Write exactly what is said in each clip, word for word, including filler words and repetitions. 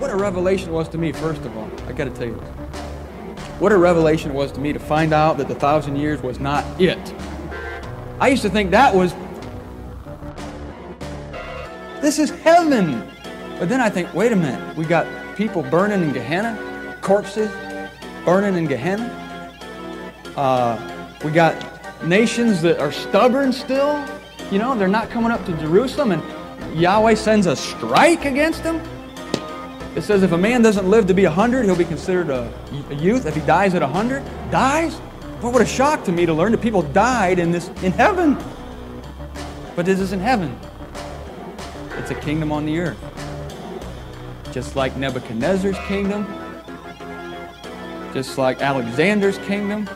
what a revelation it was to me, first of all. I got to tell you this. What a revelation it was to me to find out that the thousand years was not it. I used to think that was, this is heaven. But then I think, wait a minute, we got people burning in Gehenna, corpses burning in Gehenna. Uh, we got nations that are stubborn still. You know, they're not coming up to Jerusalem, and Yahweh sends a strike against them. It says if a man doesn't live to be a hundred, he'll be considered a, a youth. If he dies at a hundred, dies? But what a shock to me to learn that people died in this in heaven. But this is in heaven. It's a kingdom on the earth. Just like Nebuchadnezzar's kingdom, just like Alexander's kingdom.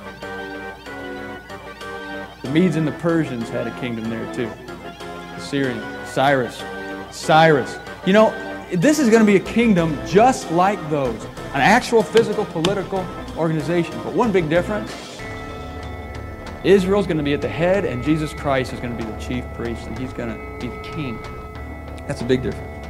The Medes and the Persians had a kingdom there too. The Syrian, Cyrus, Cyrus. You know, this is going to be a kingdom just like those. An actual physical political organization. But one big difference, Israel's going to be at the head and Jesus Christ is going to be the chief priest and He's going to be the king. That's a big difference.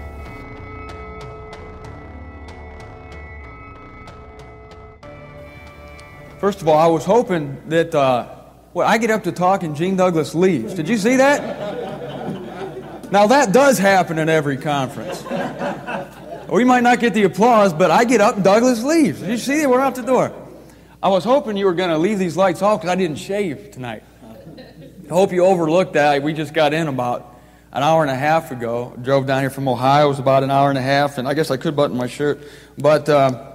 First of all, I was hoping that uh, well, I get up to talk and Gene Douglas leaves. Did you see that? Now that does happen in every conference. We might not get the applause, but I get up and Douglas leaves. Did you see that? We're out the door. I was hoping you were going to leave these lights off because I didn't shave tonight. I hope you overlooked that. We just got in about an hour and a half ago. Drove down here from Ohio. It was about an hour and a half, and I guess I could button my shirt. But uh,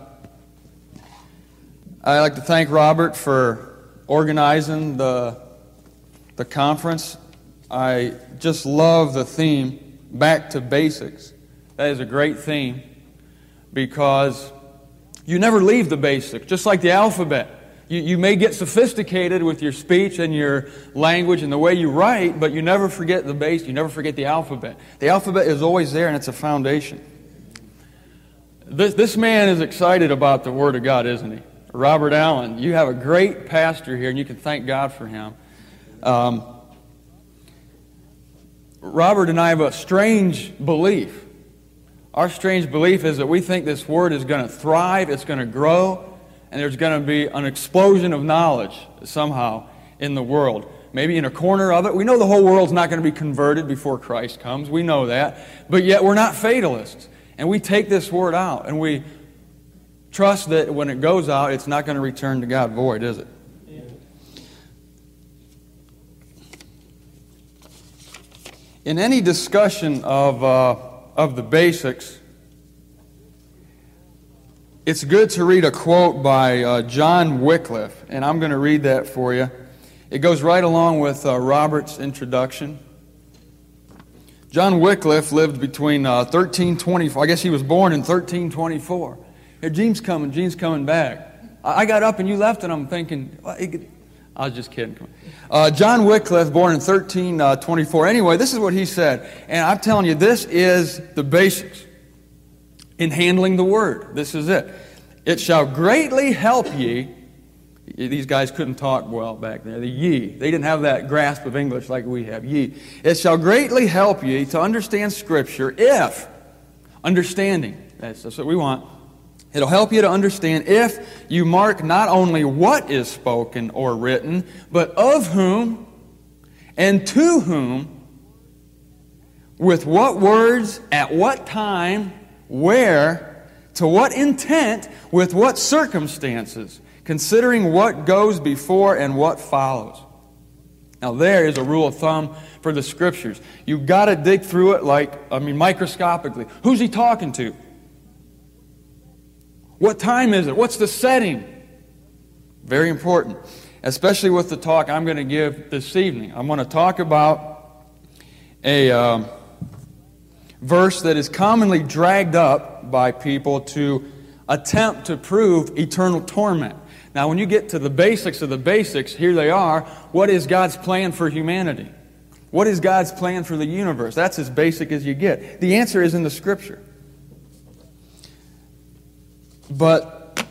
I'd like to thank Robert for organizing the, the conference. I just love the theme, Back to Basics. That is a great theme because you never leave the basics, just like the alphabet. You, you may get sophisticated with your speech and your language and the way you write, but you never forget the base, you never forget the alphabet. The alphabet is always there and it's a foundation. This, this man is excited about the Word of God, isn't he? Robert Allen, you have a great pastor here and you can thank God for him. Um, Robert and I have a strange belief. Our strange belief is that we think this Word is going to thrive, it's going to grow, and there's going to be an explosion of knowledge somehow in the world. Maybe in a corner of it. We know the whole world's not going to be converted before Christ comes. We know that. But yet we're not fatalists. And we take this Word out, and we trust that when it goes out, it's not going to return to God void, is it? In any discussion of uh, of the basics, it's good to read a quote by uh, John Wycliffe, and I'm going to read that for you. It goes right along with uh, Robert's introduction. John Wycliffe lived between uh, thirteen twenty-four. I guess he was born in thirteen twenty-four. Here, Gene's coming. Gene's coming back. I, I got up and you left, and I'm thinking, well, it could, I was just kidding. Uh, John Wycliffe, born in thirteen twenty-four. Anyway, this is what he said. And I'm telling you, this is the basics in handling the Word. This is it. It shall greatly help ye. These guys couldn't talk well back there. The ye. They didn't have that grasp of English like we have. Ye. It shall greatly help ye to understand Scripture if, understanding, that's, that's what we want. It'll help you to understand if you mark not only what is spoken or written, but of whom and to whom, with what words, at what time, where, to what intent, with what circumstances, considering what goes before and what follows. Now there is a rule of thumb for the Scriptures. You've got to dig through it like, I mean, microscopically. Who's he talking to? What time is it? What's the setting? Very important, especially with the talk I'm going to give this evening. I'm going to talk about a um, verse that is commonly dragged up by people to attempt to prove eternal torment. Now, when you get to the basics of the basics, here they are. What is God's plan for humanity? What is God's plan for the universe? That's as basic as you get. The answer is in the Scripture. But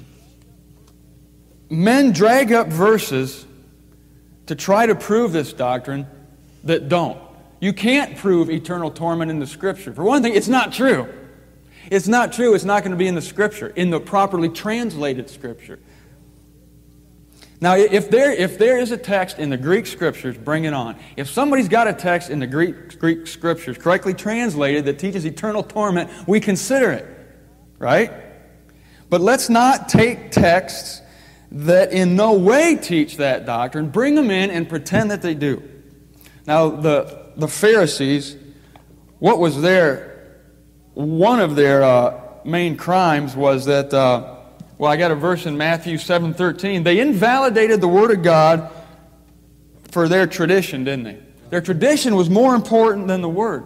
men drag up verses to try to prove this doctrine that don't. You can't prove eternal torment in the Scripture. For one thing, it's not true. It's not true. It's not going to be in the Scripture, in the properly translated Scripture. Now, if there, if there is a text in the Greek Scriptures, bring it on. If somebody's got a text in the Greek, Greek Scriptures correctly translated that teaches eternal torment, we consider it, right? But let's not take texts that in no way teach that doctrine, bring them in and pretend that they do. Now, the, the Pharisees, what was their, one of their uh, main crimes was that... Uh, Well, I got a verse in Matthew seven thirteen. They invalidated the Word of God for their tradition, didn't they? Their tradition was more important than the Word.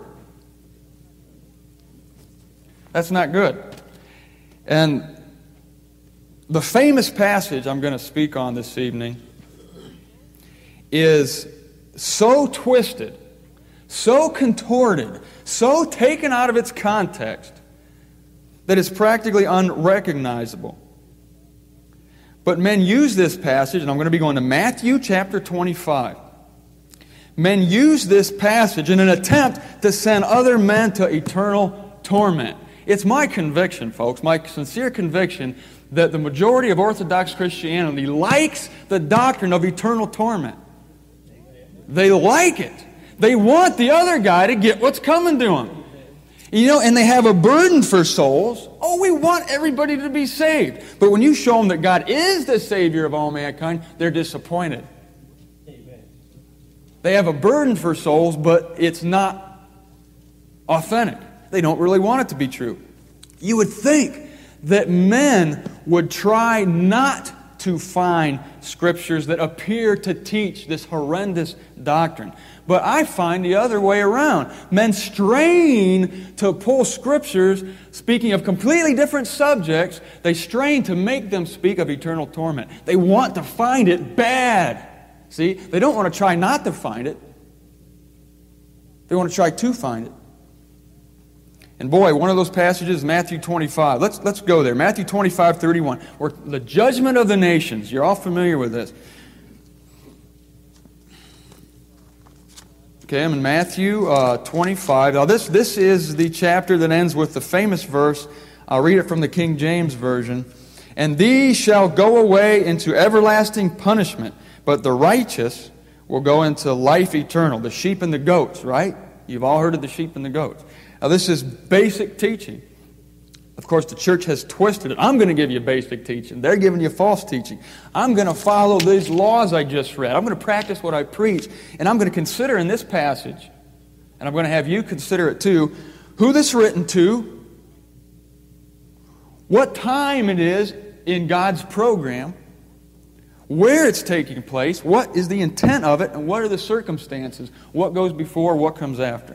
That's not good. And the famous passage I'm going to speak on this evening is so twisted, so contorted, so taken out of its context that it's practically unrecognizable. But men use this passage, and I'm going to be going to Matthew chapter twenty-five. Men use this passage in an attempt to send other men to eternal torment. It's my conviction, folks, my sincere conviction, that the majority of Orthodox Christianity likes the doctrine of eternal torment. They like it. They want the other guy to get what's coming to him. You know, and they have a burden for souls. Oh, we want everybody to be saved. But when you show them that God is the Savior of all mankind, they're disappointed. Amen. They have a burden for souls, but it's not authentic. They don't really want it to be true. You would think that men would try not to find scriptures that appear to teach this horrendous doctrine. But I find the other way around. Men strain to pull scriptures, speaking of completely different subjects, they strain to make them speak of eternal torment. They want to find it bad. See, they don't want to try not to find it. They want to try to find it. And boy, one of those passages is Matthew twenty-five. Let's, let's go there. Matthew twenty-five, thirty-one. Where the judgment of the nations. You're all familiar with this. Okay, I'm in Matthew uh, twenty-five. Now this, this is the chapter that ends with the famous verse. I'll read it from the King James Version. And these shall go away into everlasting punishment, but the righteous will go into life eternal. The sheep and the goats, right? You've all heard of the sheep and the goats. Now this is basic teaching. Of course, the church has twisted it. I'm going to give you basic teaching. They're giving you false teaching. I'm going to follow these laws I just read. I'm going to practice what I preach. And I'm going to consider in this passage, and I'm going to have you consider it too, who this is written to, what time it is in God's program, where it's taking place, what is the intent of it, and what are the circumstances, what goes before, what comes after.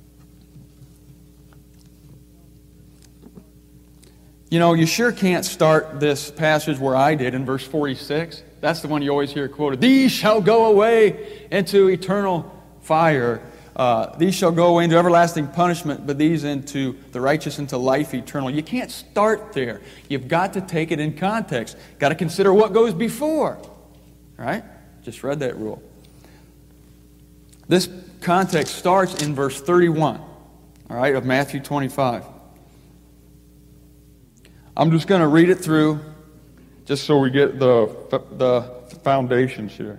You know, you sure can't start this passage where I did in verse forty-six. That's the one you always hear quoted. These shall go away into eternal fire. Uh, these shall go away into everlasting punishment, but these into the righteous into life eternal. You can't start there. You've got to take it in context. Got to consider what goes before. All right? Just read that rule. This context starts in verse thirty-one, all right, of Matthew twenty-five. I'm just going to read it through just so we get the, the foundations here.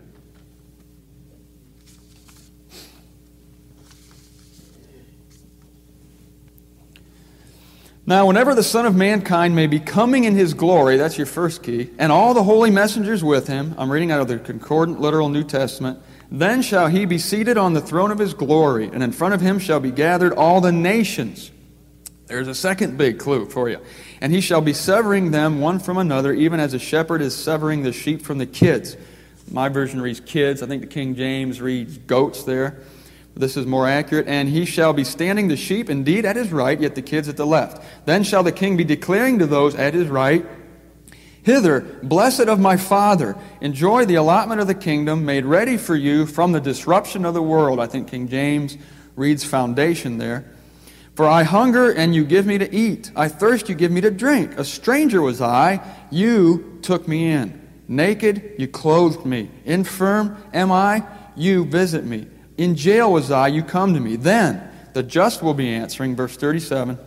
Now, whenever the Son of Mankind may be coming in His glory, that's your first key, and all the holy messengers with Him, I'm reading out of the Concordant Literal New Testament, then shall He be seated on the throne of His glory, and in front of Him shall be gathered all the nations. There's a second big clue for you. And He shall be severing them one from another, even as a shepherd is severing the sheep from the kids. My version reads kids. I think the King James reads goats there. This is more accurate. And He shall be standing the sheep indeed at His right, yet the kids at the left. Then shall the King be declaring to those at His right, Hither, blessed of my Father, enjoy the allotment of the kingdom made ready for you from the disruption of the world. I think King James reads foundation there. For I hunger, and you give me to eat. I thirst, you give me to drink. A stranger was I, you took me in. Naked, you clothed me. Infirm am I, you visit me. In jail was I, you come to me. Then the just will be answering, verse thirty-seven,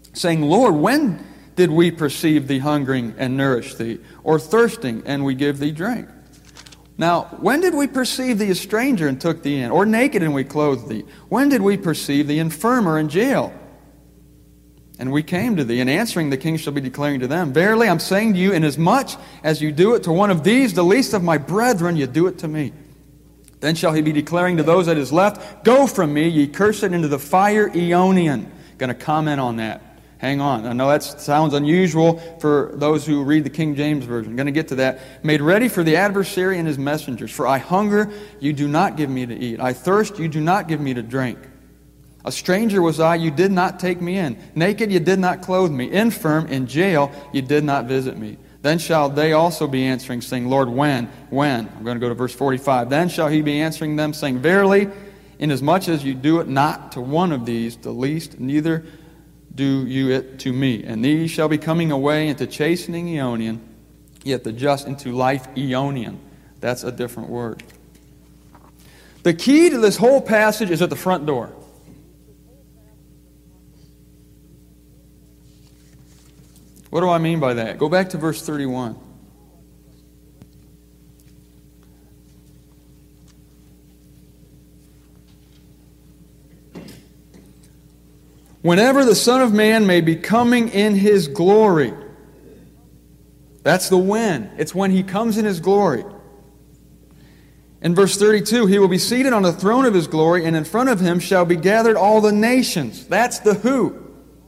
saying, Lord, when did we perceive thee hungering and nourish thee, or thirsting and we give thee drink? Now, when did we perceive thee a stranger and took thee in, or naked and we clothed thee? When did we perceive thee infirm or in jail? And we came to thee, and answering the king shall be declaring to them, Verily I'm saying to you, inasmuch as you do it to one of these, the least of my brethren, you do it to me. Then shall he be declaring to those that is left, Go from me, ye cursed, into the fire Aeonian. Going to comment on that. Hang on. I know that sounds unusual for those who read the King James Version. I'm going to get to that. Made ready for the adversary and his messengers. For I hunger, you do not give me to eat. I thirst, you do not give me to drink. A stranger was I, you did not take me in. Naked, you did not clothe me. Infirm, in jail, you did not visit me. Then shall they also be answering, saying, Lord, when? When? I'm going to go to verse forty-five. Then shall he be answering them, saying, Verily, inasmuch as you do it not to one of these, the least, neither do you it to me. And these shall be coming away into chastening Aeonian, yet the just into life Aeonian. That's a different word. The key to this whole passage is at the front door. What do I mean by that? Go back to verse thirty-one. Whenever the Son of Man may be coming in His glory. That's the when. It's when He comes in His glory. In verse thirty-two, He will be seated on the throne of His glory, and in front of Him shall be gathered all the nations. That's the who.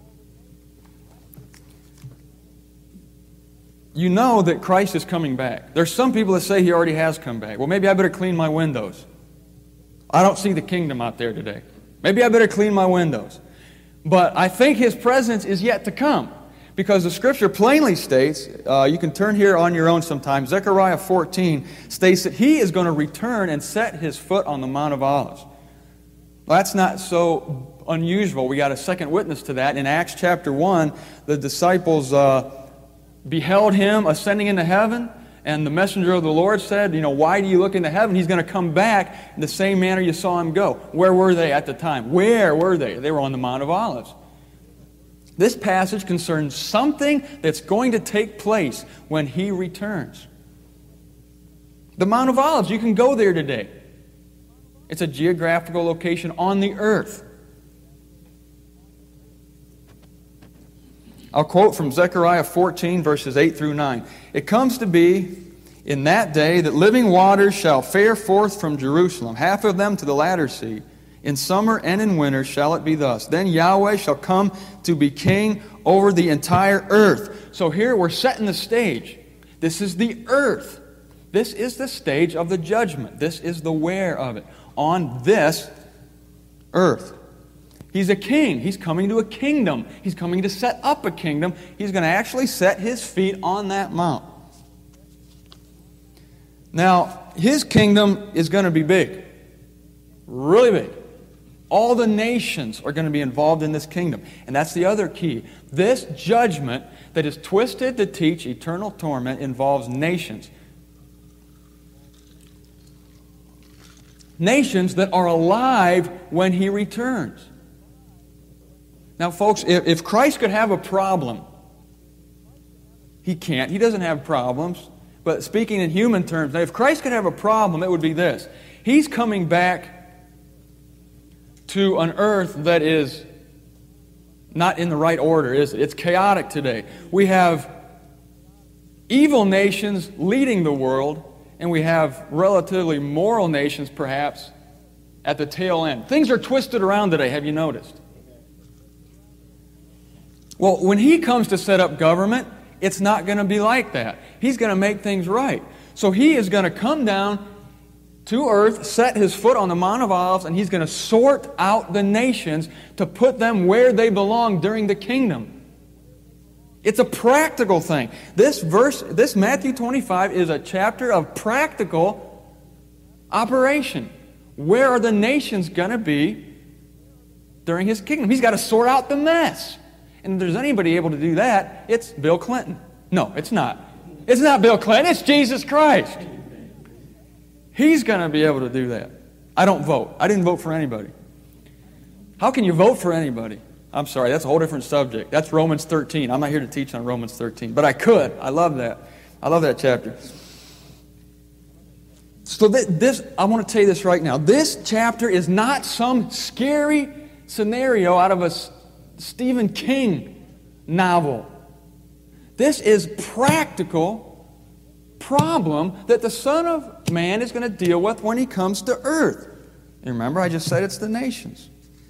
You know that Christ is coming back. There's some people that say He already has come back. Well, maybe I better clean my windows. I don't see the kingdom out there today. Maybe I better clean my windows. But I think His presence is yet to come. Because the Scripture plainly states, uh, you can turn here on your own sometime, Zechariah fourteen states that He is going to return and set His foot on the Mount of Olives. Well, that's not so unusual. We got a second witness to that. In Acts chapter one, the disciples uh, beheld Him ascending into heaven, and the messenger of the Lord said, you know, why do you look into heaven? He's going to come back in the same manner you saw Him go. Where were they at the time? Where were they? They were on the Mount of Olives. This passage concerns something that's going to take place when He returns. The Mount of Olives, you can go there today. It's a geographical location on the earth. I'll quote from Zechariah fourteen, verses eight through nine. It comes to be in that day that living waters shall fare forth from Jerusalem, half of them to the latter sea. In summer and in winter shall it be thus. Then Yahweh shall come to be king over the entire earth. So here we're setting the stage. This is the earth. This is the stage of the judgment. This is the where of it. On this earth. He's a king. He's coming to a kingdom. He's coming to set up a kingdom. He's going to actually set His feet on that mount. Now, His kingdom is going to be big. Really big. All the nations are going to be involved in this kingdom. And that's the other key. This judgment that is twisted to teach eternal torment involves nations. Nations that are alive when He returns. Now, folks, if, if Christ could have a problem, He can't. He doesn't have problems. But speaking in human terms, now if Christ could have a problem, it would be this. He's coming back to an earth that is not in the right order, is it? It's chaotic today. We have evil nations leading the world, and we have relatively moral nations, perhaps, at the tail end. Things are twisted around today, have you noticed? Well, when He comes to set up government, it's not going to be like that. He's going to make things right. So He is going to come down to earth, set His foot on the Mount of Olives, and He's going to sort out the nations to put them where they belong during the kingdom. It's a practical thing. This verse, this Matthew twenty-five is a chapter of practical operation. Where are the nations going to be during His kingdom? He's got to sort out the mess. And if there's anybody able to do that, it's Bill Clinton. No, it's not. It's not Bill Clinton, it's Jesus Christ. He's going to be able to do that. I don't vote. I didn't vote for anybody. How can you vote for anybody? I'm sorry, that's a whole different subject. That's Romans thirteen. I'm not here to teach on Romans thirteen, but I could. I love that. I love that chapter. So this, I want to tell you this right now. This chapter is not some scary scenario out of a Stephen King novel. This is practical problem that the Son of Man is going to deal with when he comes to earth. And remember, I just said it's the nations.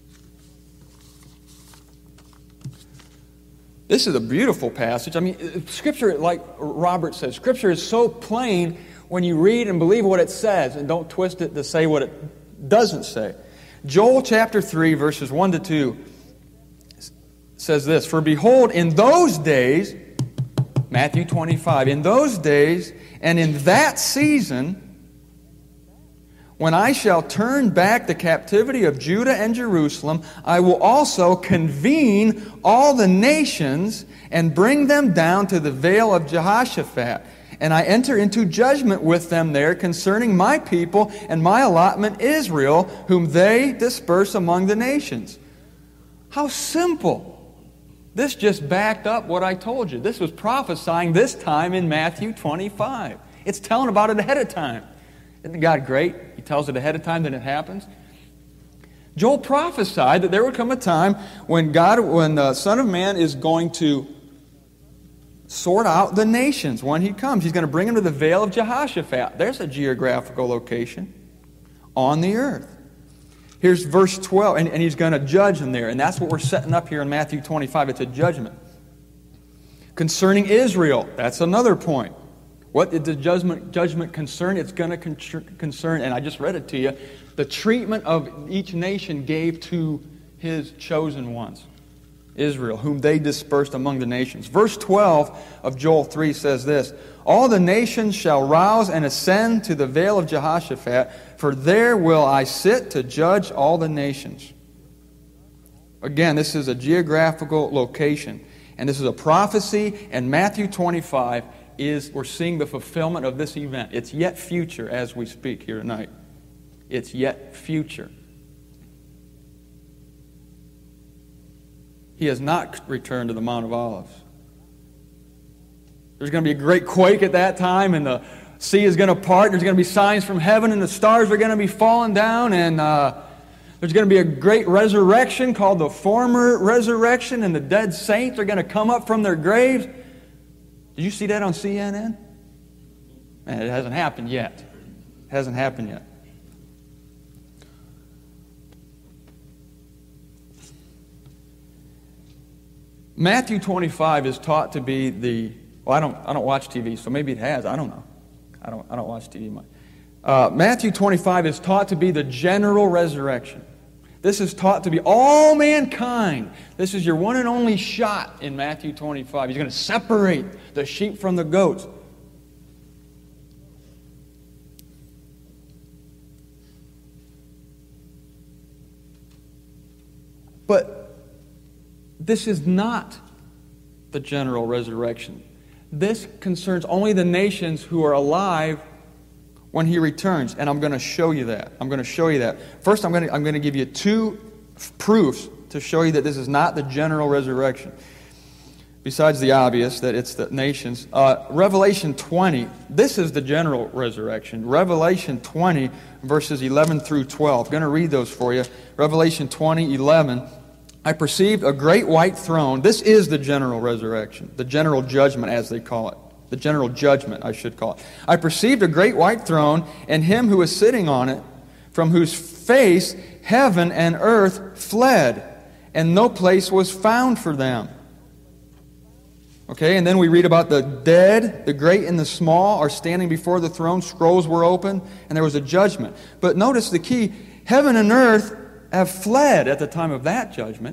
This is a beautiful passage. I mean, Scripture, like Robert says, Scripture is so plain when you read and believe what it says and don't twist it to say what it doesn't say. Joel chapter three, verses one to two says this, "For behold, in those days," Matthew twenty-five, "in those days and in that season, when I shall turn back the captivity of Judah and Jerusalem, I will also convene all the nations and bring them down to the vale of Jehoshaphat. And I enter into judgment with them there concerning my people and my allotment Israel, whom they disperse among the nations." How simple. This just backed up what I told you. This was prophesying this time in Matthew twenty-five. It's telling about it ahead of time. Isn't God great? He tells it ahead of time, then it happens. Joel prophesied that there would come a time when God, when the Son of Man is going to sort out the nations when He comes. He's going to bring them to the vale of Jehoshaphat. There's a geographical location on the earth. Here's verse twelve, and, and He's going to judge them there. And that's what we're setting up here in Matthew twenty-five. It's a judgment. Concerning Israel, that's another point. What did the judgment, judgment concern? It's going to con- concern, and I just read it to you, the treatment of each nation gave to His chosen ones, Israel, whom they dispersed among the nations. Verse twelve of Joel three says this, "All the nations shall rouse and ascend to the vale of Jehoshaphat, for there will I sit to judge all the nations." Again, this is a geographical location, and this is a prophecy, and Matthew twenty-five is, we're seeing the fulfillment of this event. It's yet future as we speak here tonight. It's yet future. He has not returned to the Mount of Olives. There's going to be a great quake at that time, and the sea is going to part. There's going to be signs from heaven, and the stars are going to be falling down, and uh, there's going to be a great resurrection called the former resurrection, and the dead saints are going to come up from their graves. Did you see that on C N N? Man, it hasn't happened yet. It hasn't happened yet. Matthew twenty-five is taught to be the, well, I don't, I don't watch T V, so maybe it has. I don't know. I don't, I don't watch T V much. Uh, Matthew twenty-five is taught to be the general resurrection. This is taught to be all mankind. This is your one and only shot in Matthew twenty-five. He's going to separate the sheep from the goats. But this is not the general resurrection. This concerns only the nations who are alive when He returns. And I'm going to show you that. I'm going to show you that. First, I'm going to, I'm going to give you two proofs to show you that this is not the general resurrection. Besides the obvious, that it's the nations. Uh, Revelation twenty, this is the general resurrection. Revelation twenty, verses eleven through twelve. I'm going to read those for you. Revelation twenty, eleven. "I perceived a great white throne." This is the general resurrection. The general judgment, as they call it. The general judgment, I should call it. "I perceived a great white throne, and Him who was sitting on it, from whose face heaven and earth fled, and no place was found for them." Okay, and then we read about the dead, the great and the small, are standing before the throne. Scrolls were open, and there was a judgment. But notice the key, heaven and earth have fled at the time of that judgment.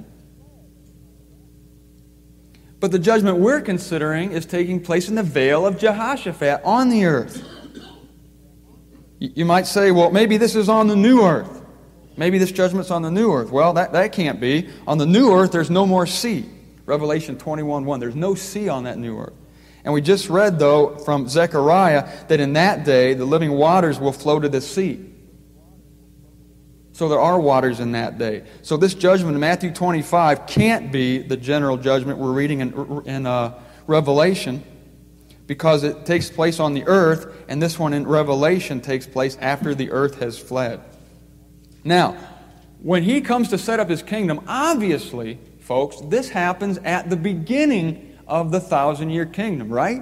But the judgment we're considering is taking place in the vale of Jehoshaphat on the earth. You might say, well, maybe this is on the new earth. Maybe this judgment's on the new earth. Well, that, that can't be. On the new earth, there's no more sea. Revelation twenty-one one. There's no sea on that new earth. And we just read, though, from Zechariah, that in that day, the living waters will flow to the sea. So there are waters in that day. So this judgment in Matthew twenty-five can't be the general judgment we're reading in, in uh, Revelation, because it takes place on the earth, and this one in Revelation takes place after the earth has fled. Now, when he comes to set up his kingdom, obviously, folks, this happens at the beginning of the thousand-year kingdom, right?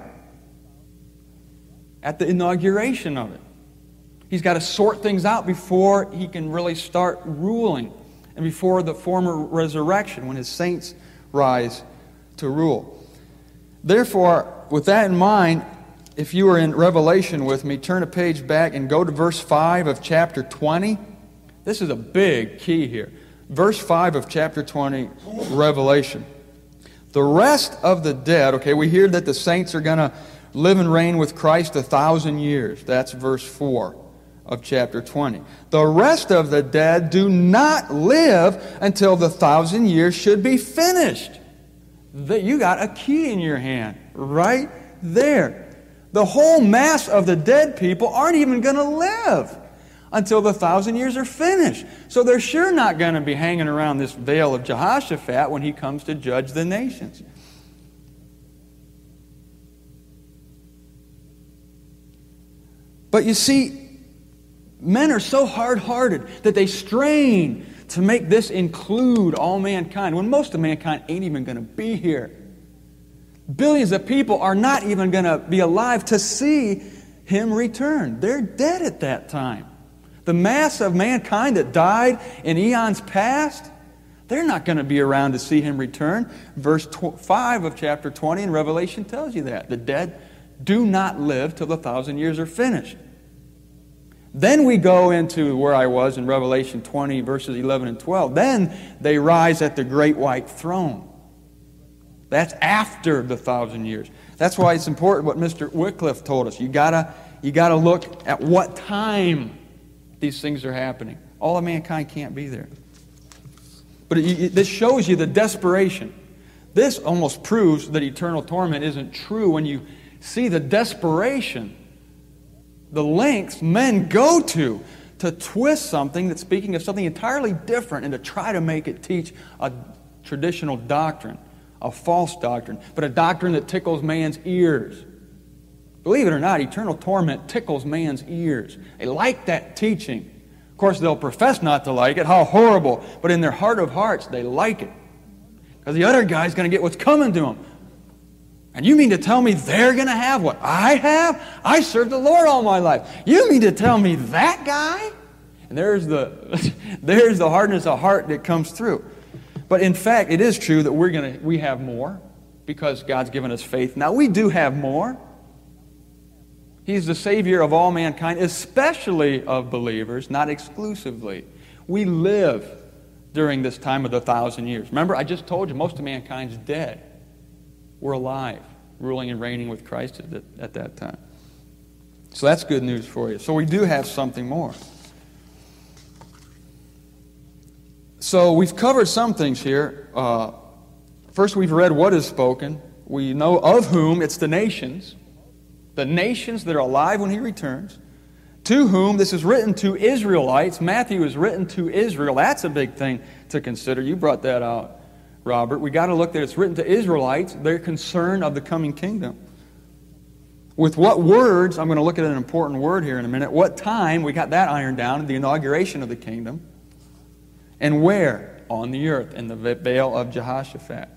At the inauguration of it. He's got to sort things out before he can really start ruling, and before the former resurrection, when his saints rise to rule. Therefore, with that in mind, if you are in Revelation with me, turn a page back and go to verse five of chapter twenty. This is a big key here. Verse five of chapter twenty, Revelation. The rest of the dead, okay, we hear that the saints are going to live and reign with Christ a thousand years. That's verse four of chapter twenty. The rest of the dead do not live until the thousand years should be finished. That you got a key in your hand right there. The whole mass of the dead people aren't even going to live until the thousand years are finished. So they're sure not going to be hanging around this veil of Jehoshaphat when he comes to judge the nations. But you see, men are so hard-hearted that they strain to make this include all mankind, when most of mankind ain't even going to be here. Billions of people are not even going to be alive to see him return. They're dead at that time. The mass of mankind that died in eons past, they're not going to be around to see him return. Verse five of chapter twenty in Revelation tells you that. The dead do not live till the thousand years are finished. Then we go into where I was in Revelation twenty, verses eleven and twelve. Then they rise at the great white throne. That's after the thousand years. That's why it's important what Mister Wycliffe told us. You gotta, you gotta look at what time these things are happening. All of mankind can't be there. But it, it, this shows you the desperation. This almost proves that eternal torment isn't true when you see the desperation, the lengths men go to to twist something that's speaking of something entirely different and to try to make it teach a traditional doctrine, a false doctrine, but a doctrine that tickles man's ears. Believe it or not, eternal torment tickles man's ears. They like that teaching. Of course, they'll profess not to like it. How horrible. But in their heart of hearts, they like it. Because the other guy's going to get what's coming to him. And you mean to tell me they're going to have what I have? I served the Lord all my life. You mean to tell me that guy? And there's the, there's the hardness of heart that comes through. But in fact, it is true that we're going to we have more because God's given us faith. Now, we do have more. He's the Savior of all mankind, especially of believers, not exclusively. We live during this time of the thousand years. Remember, I just told you most of mankind's dead. We're alive, ruling and reigning with Christ at, at that time. So that's good news for you. So we do have something more. So we've covered some things here. Uh, first, we've read what is spoken. We know of whom. It's the nations. The nations that are alive when he returns. To whom this is written to Israelites. Matthew is written to Israel. That's a big thing to consider. You brought that out, Robert. We got to look that it's written to Israelites. They're concerned of the coming kingdom. With what words? I'm going to look at an important word here in a minute. What time? We got that ironed down in the inauguration of the kingdom. And where? On the earth, in the Vale of Jehoshaphat.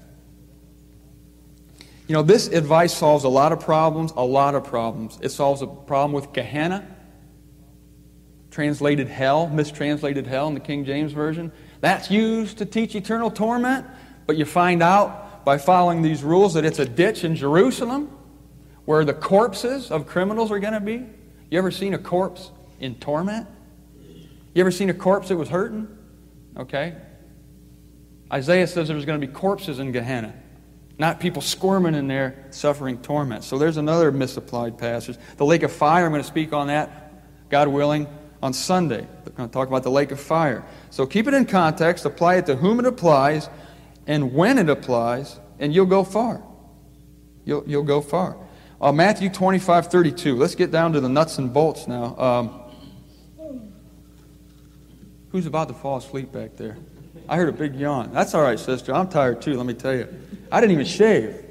You know, this advice solves a lot of problems, a lot of problems. It solves a problem with Gehenna, translated hell, mistranslated hell in the King James Version. That's used to teach eternal torment, but you find out by following these rules that it's a ditch in Jerusalem where the corpses of criminals are going to be. You ever seen a corpse in torment? You ever seen a corpse that was hurting? Okay. Isaiah says there's going to be corpses in Gehenna. Not people squirming in there, suffering torment. So there's another misapplied passage. The lake of fire, I'm going to speak on that, God willing, on Sunday. I'm going to talk about the lake of fire. So keep it in context, apply it to whom it applies, and when it applies, and you'll go far. You'll, you'll go far. Uh, Matthew twenty-five thirty-two. Let's get down to the nuts and bolts now. Um, Who's about to fall asleep back there? I heard a big yawn. That's all right, sister. I'm tired too, let me tell you. I didn't even shave.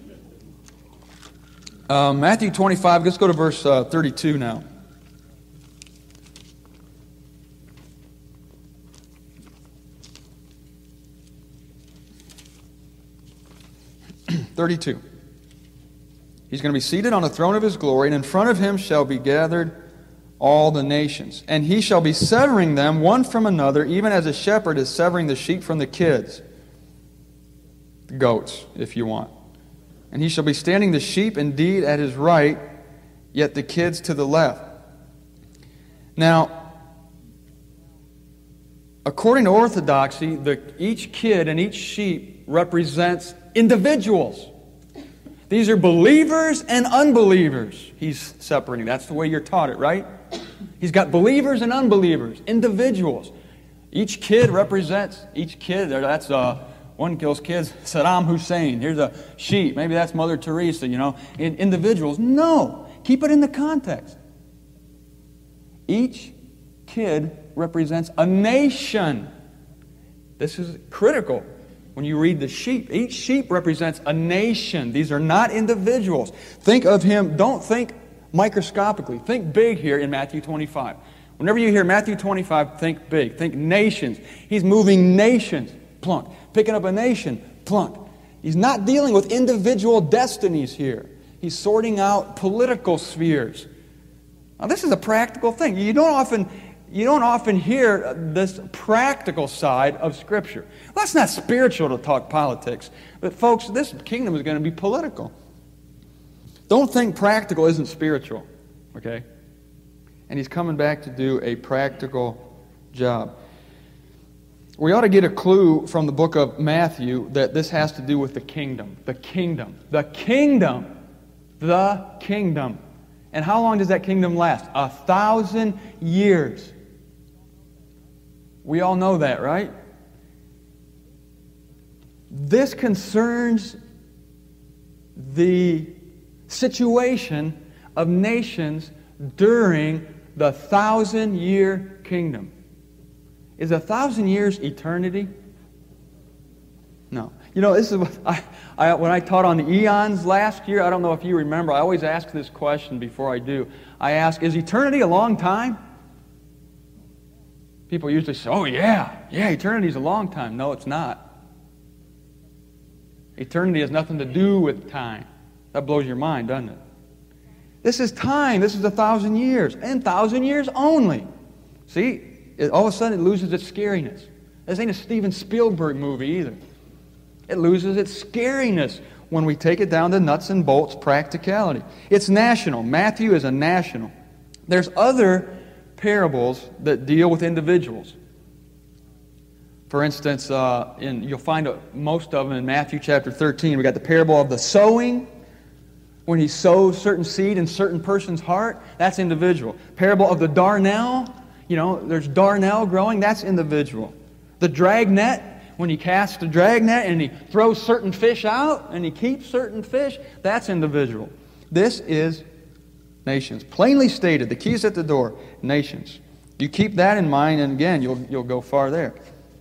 Uh, Matthew twenty-five, let's go to verse uh, thirty-two now. thirty-two. He's going to be seated on the throne of his glory, and in front of him shall be gathered all the nations. And he shall be severing them one from another, even as a shepherd is severing the sheep from the kids. The goats, if you want. And he shall be standing the sheep indeed at his right, yet the kids to the left. Now, according to orthodoxy, the, each kid and each sheep represents individuals. These are believers and unbelievers he's separating. That's the way you're taught it, right? He's got believers and unbelievers, individuals. Each kid represents, each kid, that's uh, one of those kids, Saddam Hussein. Here's a sheep. Maybe that's Mother Teresa, you know. In, individuals. No. Keep it in the context. Each kid represents a nation. This is critical. When you read the sheep, each sheep represents a nation. These are not individuals. Think of him, don't think microscopically. Think big here in Matthew twenty-five. Whenever you hear Matthew twenty-five, think big. Think nations. He's moving nations. Plunk. Picking up a nation. Plunk. He's not dealing with individual destinies here. He's sorting out political spheres. Now this is a practical thing. You don't often... You don't often hear this practical side of Scripture. Well, it's not spiritual to talk politics. But folks, this kingdom is going to be political. Don't think practical isn't spiritual. Okay? And he's coming back to do a practical job. We ought to get a clue from the book of Matthew that this has to do with the kingdom. The kingdom. The kingdom. The kingdom. And how long does that kingdom last? A thousand years. We all know that, right? This concerns the situation of nations during the thousand-year kingdom. Is a thousand years eternity? No. You know, this is what I, I, when I taught on the eons last year, I don't know if you remember, I always ask this question before I do. I ask, is eternity a long time? People usually say, oh yeah, yeah, eternity is a long time. No, it's not. Eternity has nothing to do with time. That blows your mind, doesn't it? This is time. This is a thousand years. And thousand years only. See, it, all of a sudden it loses its scariness. This ain't a Steven Spielberg movie either. It loses its scariness when we take it down to nuts and bolts practicality. It's national. Matthew is a national. There's other parables that deal with individuals. For instance, uh, in, you'll find uh, most of them in Matthew chapter thirteen. We got the parable of the sowing. When he sows certain seed in certain person's heart, that's individual. Parable of the darnel. You know, there's darnel growing. That's individual. The dragnet. When he casts the dragnet and he throws certain fish out and he keeps certain fish, that's individual. This is nations. Plainly stated, the key's at the door, nations. You keep that in mind, and again, you'll, you'll go far there.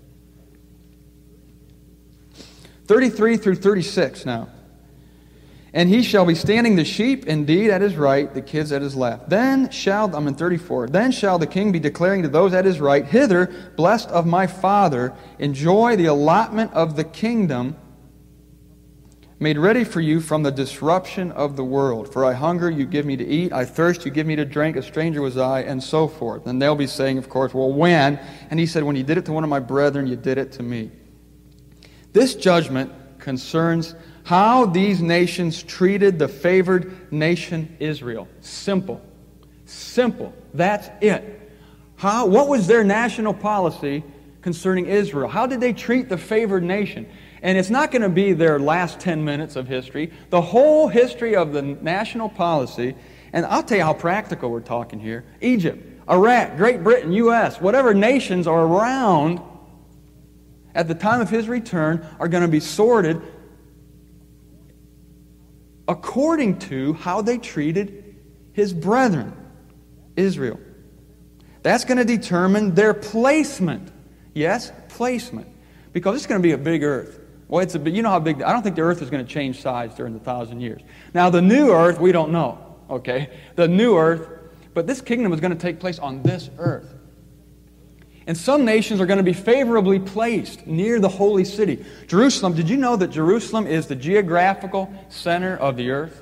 thirty-three through thirty-six now. And he shall be standing the sheep indeed at his right, the kids at his left. Then shall, I'm in thirty-four, then shall the king be declaring to those at his right, hither, blessed of my Father, enjoy the allotment of the kingdom made ready for you from the disruption of the world. For I hunger, you give me to eat. I thirst, you give me to drink. A stranger was I, and so forth. And they'll be saying, of course, well, when? And he said, when you did it to one of my brethren, you did it to me. This judgment concerns how these nations treated the favored nation Israel. Simple. Simple. That's it. How? What was their national policy concerning Israel? How did they treat the favored nation? And it's not going to be their last ten minutes of history. The whole history of the national policy, and I'll tell you how practical we're talking here. Egypt, Iraq, Great Britain, U S, whatever nations are around at the time of his return are going to be sorted according to how they treated his brethren, Israel. That's going to determine their placement. Yes, placement. Because it's going to be a big earth. Well, it's a big, you know how big, I don't think the earth is going to change size during the thousand years. Now, the new earth, we don't know, okay? The new earth, but this kingdom is going to take place on this earth. And some nations are going to be favorably placed near the holy city. Jerusalem, did you know that Jerusalem is the geographical center of the earth?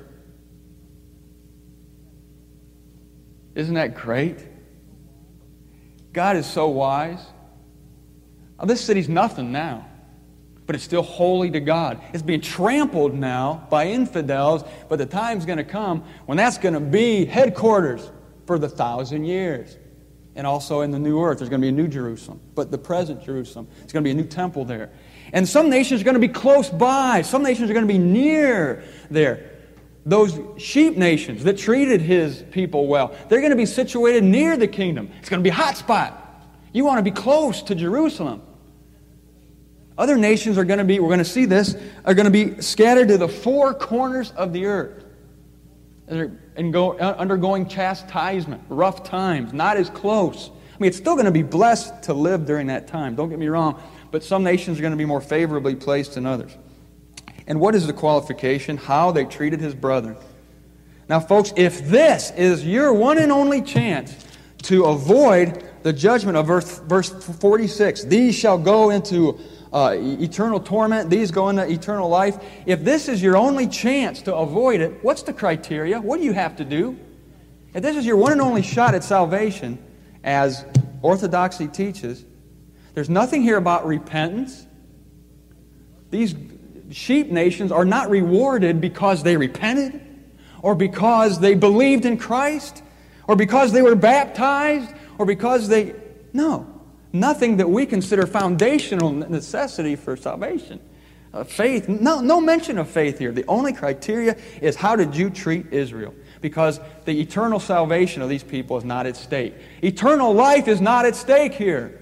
Isn't that great? God is so wise. Oh, this city's nothing now, but it's still holy to God. It's being trampled now by infidels, but the time's going to come when that's going to be headquarters for the thousand years. And also in the new earth, there's going to be a new Jerusalem. But the present Jerusalem, it's going to be a new temple there. And some nations are going to be close by. Some nations are going to be near there. Those sheep nations that treated his people well, they're going to be situated near the kingdom. It's going to be a hot spot. You want to be close to Jerusalem. Other nations are going to be, we're going to see this, are going to be scattered to the four corners of the earth. And go, undergoing chastisement, rough times, not as close. I mean, it's still going to be blessed to live during that time, don't get me wrong, but some nations are going to be more favorably placed than others. And what is the qualification? How they treated his brethren. Now, folks, if this is your one and only chance to avoid the judgment of verse, verse forty-six, these shall go into Uh, eternal torment, these go into eternal life. If this is your only chance to avoid it, what's the criteria? What do you have to do? If this is your one and only shot at salvation, as orthodoxy teaches, there's nothing here about repentance. These sheep nations are not rewarded because they repented, or because they believed in Christ, or because they were baptized, or because they... No. Nothing that we consider foundational necessity for salvation. Uh, faith, no, no mention of faith here. The only criteria is how did you treat Israel? Because the eternal salvation of these people is not at stake. Eternal life is not at stake here.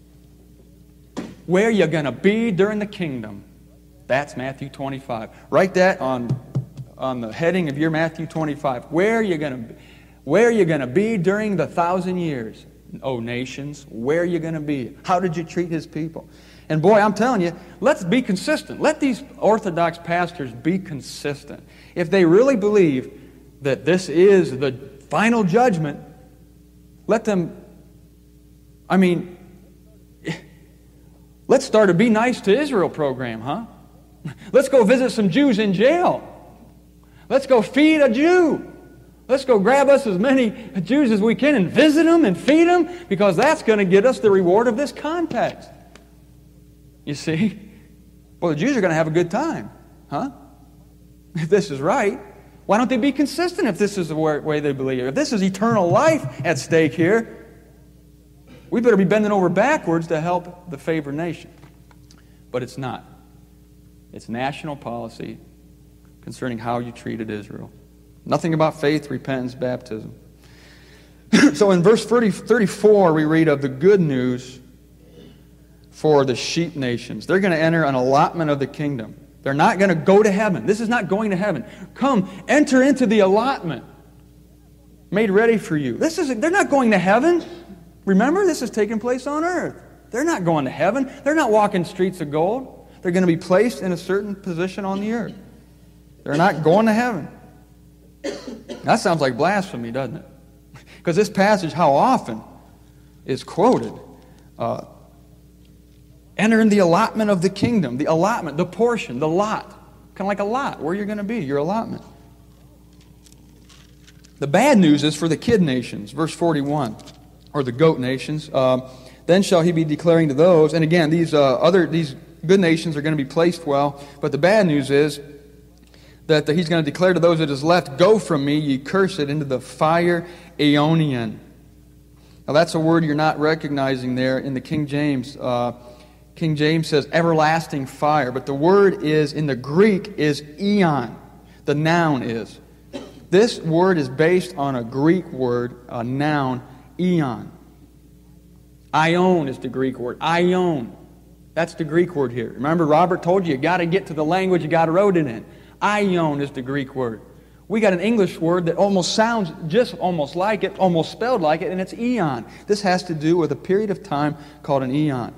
Where you're going to be during the kingdom. That's Matthew twenty-five. Write that on, on the heading of your Matthew twenty-five. Where you're going to, where you're going to be during the thousand years. Oh, nations, where are you going to be? How did you treat his people? And boy, I'm telling you, let's be consistent. Let these Orthodox pastors be consistent. If they really believe that this is the final judgment, let them, I mean, let's start a Be Nice to Israel program, huh? Let's go visit some Jews in jail. Let's go feed a Jew. Let's go grab us as many Jews as we can and visit them and feed them, because that's going to get us the reward of this context. You see? Well, the Jews are going to have a good time, huh? If this is right, why don't they be consistent if this is the way they believe? If this is eternal life at stake here, we better be bending over backwards to help the favored nation. But it's not. It's national policy concerning how you treated Israel. Nothing about faith, repentance, baptism. So in verse thirty-four, we read of the good news for the sheep nations. They're going to enter an allotment of the kingdom. They're not going to go to heaven. This is not going to heaven. Come, enter into the allotment made ready for you. This is, they're not going to heaven. Remember, this is taking place on earth. They're not going to heaven. They're not walking streets of gold. They're going to be placed in a certain position on the earth. They're not going to heaven. That sounds like blasphemy, doesn't it? Because this passage, how often is quoted? Uh, enter in the allotment of the kingdom. The allotment, the portion, the lot. Kind of like a lot, where you're going to be, your allotment. The bad news is for the kid nations, verse forty-one, or the goat nations. Uh, then shall he be declaring to those, and again, these uh, other these good nations are going to be placed well, but the bad news is that he's going to declare to those that is left, go from me, ye cursed, into the fire Aeonian. Now that's a word you're not recognizing there in the King James. Uh, King James says everlasting fire, but the word is, in the Greek, is eon. The noun is. This word is based on a Greek word, a noun, eon. Ion is the Greek word. Ion. That's the Greek word here. Remember, Robert told you, you got to get to the language you got to wrote it in. Ion is the Greek word. We got an English word that almost sounds just almost like it, almost spelled like it, and it's eon. This has to do with a period of time called an eon.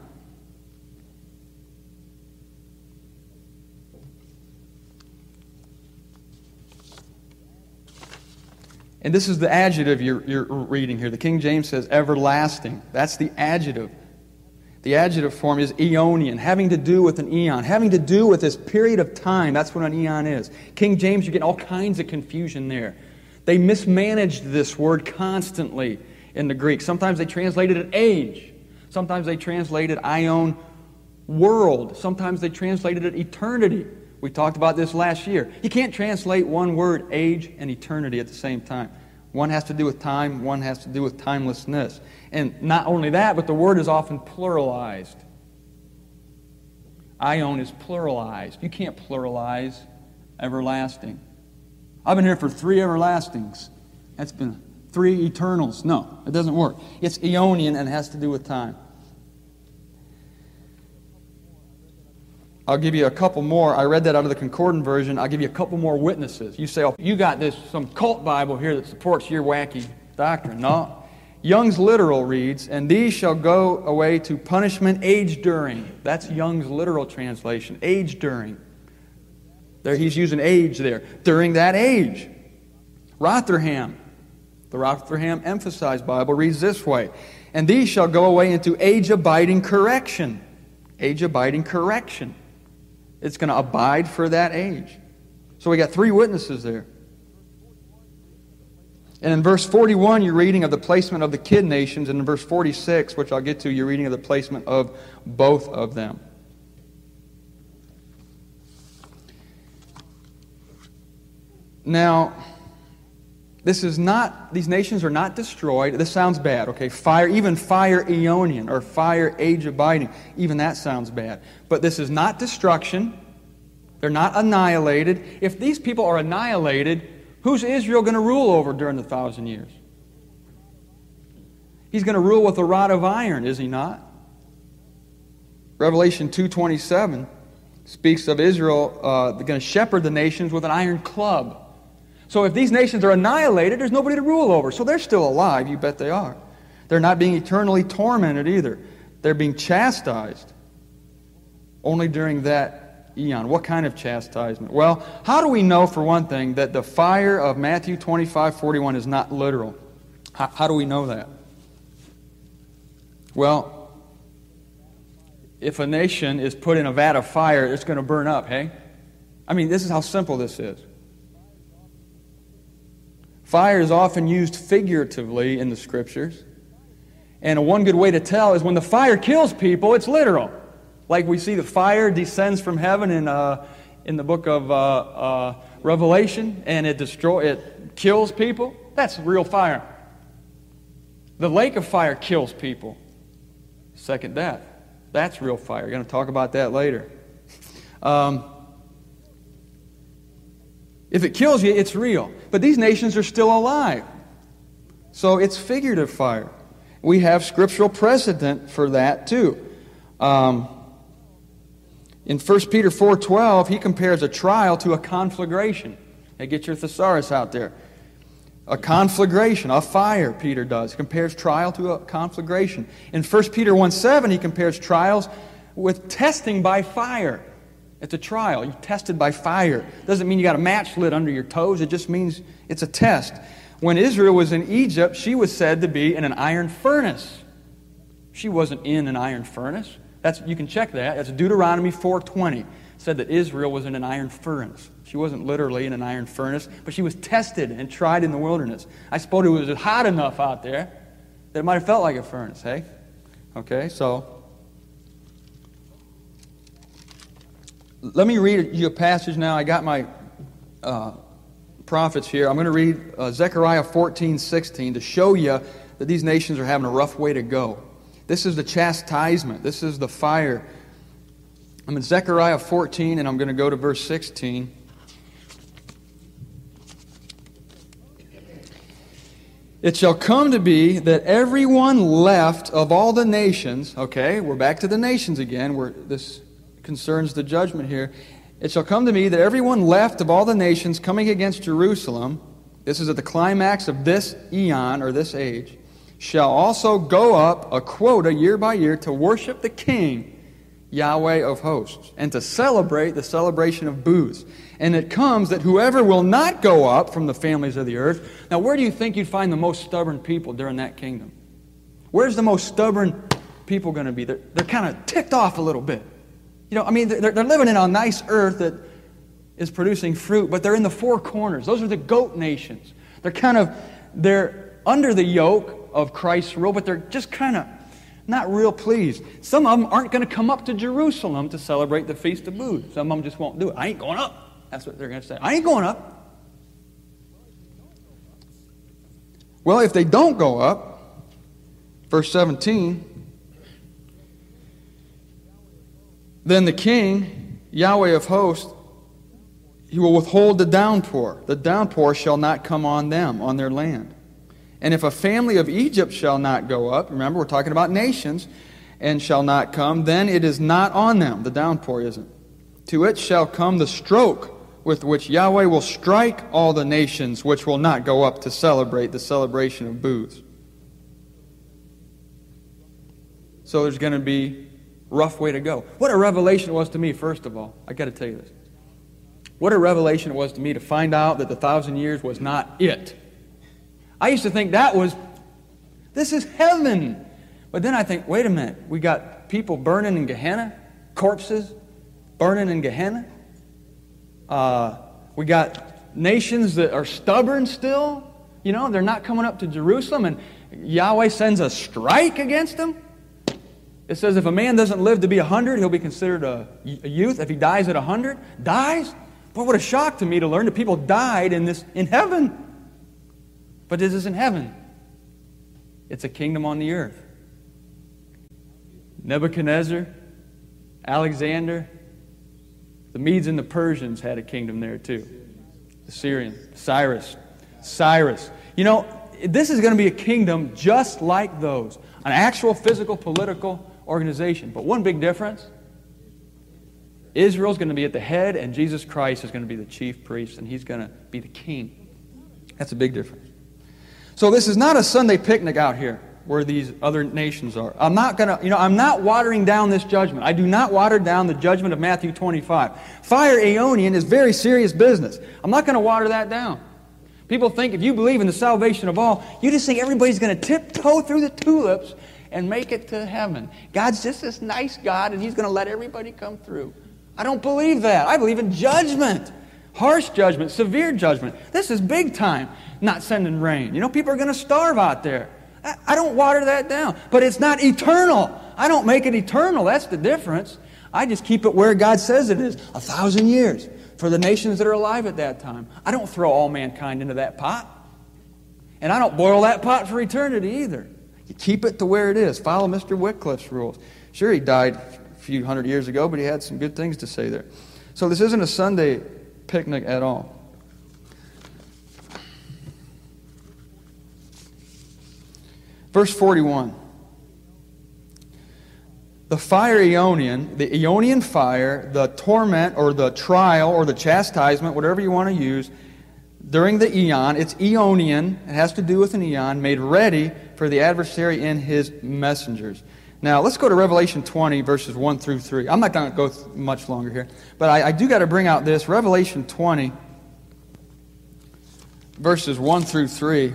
And this is the adjective you're, you're reading here. The King James says everlasting. That's the adjective. The adjective form is eonian, having to do with an eon, having to do with this period of time. That's what an eon is. King James, you get all kinds of confusion there. They mismanaged this word constantly in the Greek. Sometimes they translated it age. Sometimes they translated ion world. Sometimes they translated it eternity. We talked about this last year. You can't translate one word, age and eternity, at the same time. One has to do with time, one has to do with timelessness. And not only that, but the word is often pluralized. Ion is pluralized. You can't pluralize everlasting. I've been here for three everlastings. That's been three eternals. No, it doesn't work. It's eonian and it has to do with time. I'll give you a couple more. I read that out of the Concordant version. I'll give you a couple more witnesses. You say, oh, you got this, some cult Bible here that supports your wacky doctrine. No. Young's literal reads, and these shall go away to punishment age during. That's Young's literal translation, age during. There he's using age there. During that age. Rotherham, the Rotherham Emphasized Bible, reads this way, and these shall go away into age-abiding correction. Age-abiding correction. It's going to abide for that age. So we got three witnesses there. And in verse forty-one, you're reading of the placement of the kid nations. And in verse forty-six, which I'll get to, you're reading of the placement of both of them. Now, this is not, these nations are not destroyed. This sounds bad, okay? Fire, even fire eonian or fire age abiding, even that sounds bad. But this is not destruction. They're not annihilated. If these people are annihilated, who's Israel going to rule over during the thousand years? He's going to rule with a rod of iron, is he not? Revelation two twenty-seven speaks of Israel uh, going to shepherd the nations with an iron club. So if these nations are annihilated, there's nobody to rule over. So they're still alive, you bet they are. They're not being eternally tormented either. They're being chastised only during that eon. What kind of chastisement? Well, how do we know, for one thing, that the fire of Matthew twenty-five forty-one is not literal? How, how do we know that? Well, if a nation is put in a vat of fire, it's going to burn up, hey? I mean, this is how simple this is. Fire is often used figuratively in the Scriptures. And one good way to tell is when the fire kills people, it's literal. Like we see the fire descends from heaven in uh, in the book of uh, uh, Revelation, and it destroy it kills people. That's real fire. The lake of fire kills people. Second death. That's real fire. We're going to talk about that later. Um, if it kills you, it's real. But these nations are still alive. So it's figurative fire. We have scriptural precedent for that too. Um, in First Peter four twelve, he compares a trial to a conflagration. Hey, get your thesaurus out there. A conflagration, a fire, Peter does. He compares trial to a conflagration. In First Peter one seven, he compares trials with testing by fire. It's a trial. You're tested by fire. Doesn't mean you got a match lit under your toes. It just means it's a test. When Israel was in Egypt, she was said to be in an iron furnace. She wasn't in an iron furnace. That's, you can check that. That's Deuteronomy four twenty. It said that Israel was in an iron furnace. She wasn't literally in an iron furnace, but she was tested and tried in the wilderness. I suppose it was hot enough out there that it might have felt like a furnace, hey? Okay, so let me read you a passage now. I got my uh, prophets here. I'm going to read uh, Zechariah fourteen sixteen to show you that these nations are having a rough way to go. This is the chastisement. This is the fire. I'm in Zechariah fourteen, and I'm going to go to verse sixteen. It shall come to be that everyone left of all the nations, okay, we're back to the nations again, where this concerns the judgment here. It shall come to me that everyone left of all the nations coming against Jerusalem, this is at the climax of this eon or this age, shall also go up a quota year by year to worship the King, Yahweh of hosts, and to celebrate the celebration of booths. And it comes that whoever will not go up from the families of the earth. Now, where do you think you'd find the most stubborn people during that kingdom? Where's the most stubborn people going to be? They're, they're kind of ticked off a little bit. You know, I mean, they're, they're living in a nice earth that is producing fruit, but they're in the four corners. Those are the goat nations. They're kind of, they're under the yoke of Christ's rule, but they're just kind of not real pleased. Some of them aren't going to come up to Jerusalem to celebrate the Feast of Booths. Some of them just won't do it. I ain't going up. That's what they're going to say. I ain't going up. Well, if they don't go up, verse seventeen, then the King, Yahweh of hosts, He will withhold the downpour. The downpour shall not come on them, on their land. And if a family of Egypt shall not go up, remember we're talking about nations, and shall not come, then it is not on them. The downpour isn't. To it shall come the stroke with which Yahweh will strike all the nations which will not go up to celebrate the celebration of booths. So there's going to be a rough way to go. What a revelation it was to me, first of all. I got to tell you this. What a revelation it was to me to find out that the thousand years was not it. I used to think that was, this is heaven. But then I think, wait a minute, we got people burning in Gehenna, corpses burning in Gehenna. Uh, we got nations that are stubborn still. You know, they're not coming up to Jerusalem, and Yahweh sends a strike against them. It says if a man doesn't live to be a hundred, he'll be considered a, a youth. If he dies at a hundred, dies. Boy, what a shock to me to learn that people died in this in heaven. But this isn't heaven. It's a kingdom on the earth. Nebuchadnezzar, Alexander, the Medes and the Persians had a kingdom there too. The Syrian, Cyrus, Cyrus. You know, this is going to be a kingdom just like those. An actual physical political organization. But one big difference, Israel's going to be at the head and Jesus Christ is going to be the chief priest and He's going to be the king. That's a big difference. So this is not a Sunday picnic out here where these other nations are. I'm not going to, you know, I'm not watering down this judgment. I do not water down the judgment of Matthew twenty-five. Fire Aeonian is very serious business. I'm not going to water that down. People think if you believe in the salvation of all, you just think everybody's going to tiptoe through the tulips and make it to heaven. God's just this nice God and He's going to let everybody come through. I don't believe that. I believe in judgment. Harsh judgment, severe judgment. This is big time, not sending rain. You know, people are going to starve out there. I, I don't water that down. But it's not eternal. I don't make it eternal. That's the difference. I just keep it where God says it is. A thousand years for the nations that are alive at that time. I don't throw all mankind into that pot. And I don't boil that pot for eternity either. You keep it to where it is. Follow Mister Wycliffe's rules. Sure, he died a few hundred years ago, but he had some good things to say there. So this isn't a Sunday picnic at all. Verse forty-one. The fire Aeonian, the Aeonian fire, the torment or the trial or the chastisement, whatever you want to use, during the eon, it's Aeonian, it has to do with an eon, made ready for the adversary and his messengers. Now, let's go to Revelation twenty, verses one through three. I'm not going to go much longer here, but I, I do got to bring out this. Revelation twenty, verses one through three.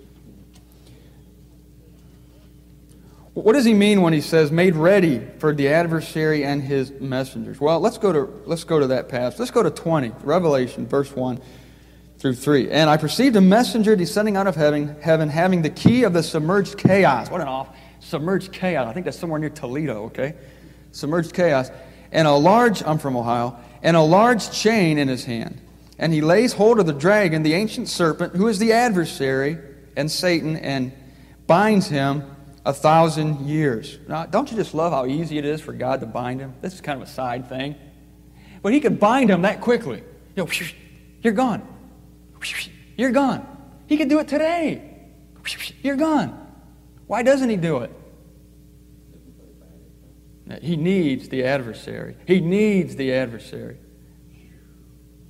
What does he mean when he says, made ready for the adversary and his messengers? Well, let's go to, let's go to that passage. Let's go to twenty, Revelation, verse one through three. And I perceived a messenger descending out of heaven, heaven having the key of the submerged chaos. What an awful... Submerged chaos. I think that's somewhere near Toledo, okay? Submerged chaos. And a large, I'm from Ohio, and a large chain in his hand. And he lays hold of the dragon, the ancient serpent, who is the adversary, and Satan, and binds him a thousand years. Now, don't you just love how easy it is for God to bind him? This is kind of a side thing. But He could bind him that quickly. You know, you're gone. You're gone. He could do it today. You're gone. Why doesn't He do it? He needs the adversary. He needs the adversary.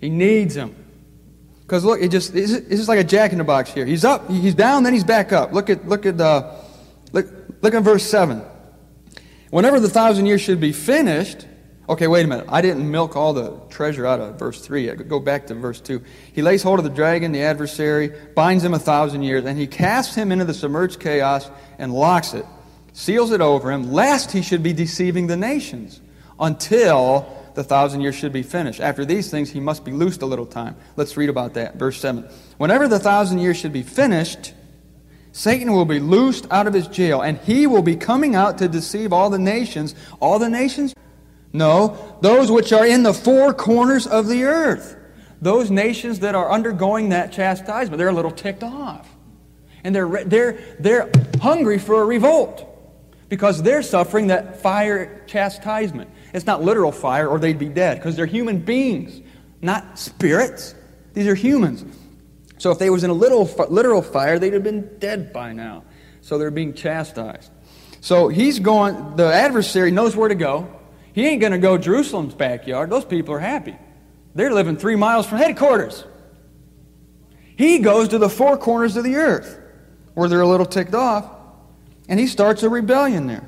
He needs him. Because look, it just it's just like a jack-in-the-box here. He's up, he's down, then he's back up. Look at look at uh, look look at verse seven. Whenever the thousand years should be finished. Okay, wait a minute. I didn't milk all the treasure out of verse three. I could go back to verse two. He lays hold of the dragon, the adversary, binds him a thousand years, and he casts him into the submerged chaos and locks it, seals it over him, lest he should be deceiving the nations until the thousand years should be finished. After these things, he must be loosed a little time. Let's read about that. Verse seven. Whenever the thousand years should be finished, Satan will be loosed out of his jail, and he will be coming out to deceive all the nations. All the nations? No, those which are in the four corners of the earth. Those nations that are undergoing that chastisement, they're a little ticked off. And they're, they're, they're hungry for a revolt because they're suffering that fire chastisement. It's not literal fire or they'd be dead because they're human beings, not spirits. These are humans. So if they was in a little literal fire, they'd have been dead by now. So they're being chastised. So he's going, the adversary knows where to go. He ain't going to go Jerusalem's backyard. Those people are happy. They're living three miles from headquarters. He goes to the four corners of the earth where they're a little ticked off, and he starts a rebellion there.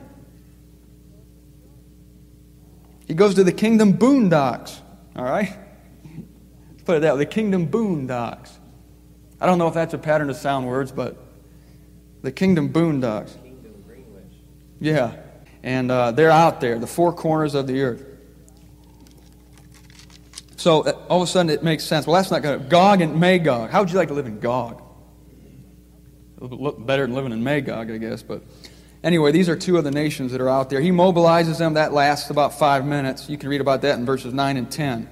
He goes to the kingdom boondocks. All right? Let's put it that way, the kingdom boondocks. I don't know if that's a pattern of sound words, but the kingdom boondocks. Kingdom Greenwich. Yeah. And uh, they're out there, the four corners of the earth. So uh, all of a sudden it makes sense. Well, that's not going to... Gog and Magog. How would you like to live in Gog? It'll look better than living in Magog, I guess. But anyway, these are two of the nations that are out there. He mobilizes them. That lasts about five minutes. You can read about that in verses nine and ten.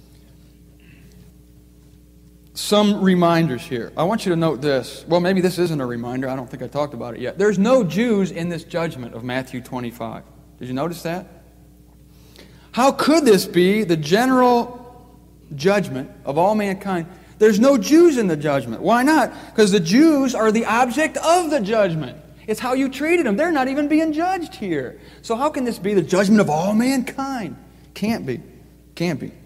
Some reminders here. I want you to note this. Well, maybe this isn't a reminder. I don't think I talked about it yet. There's no Jews in this judgment of Matthew twenty-five. Did you notice that? How could this be the general judgment of all mankind? There's no Jews in the judgment. Why not? Because the Jews are the object of the judgment. It's how you treated them. They're not even being judged here. So how can this be the judgment of all mankind? Can't be. Can't be.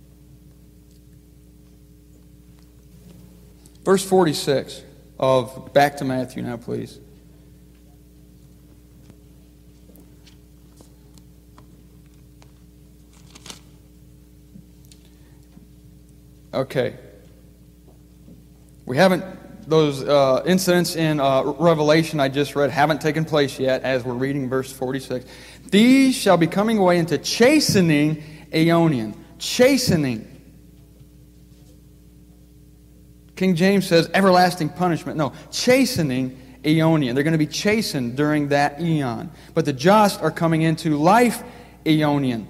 Verse forty-six of, back to Matthew now, please. Okay. We haven't, those uh, incidents in uh, Revelation I just read haven't taken place yet as we're reading verse forty-six. These shall be coming away into chastening aeonian. Chastening. King James says everlasting punishment. No, chastening aeonian. They're going to be chastened during that eon. But the just are coming into life aeonian.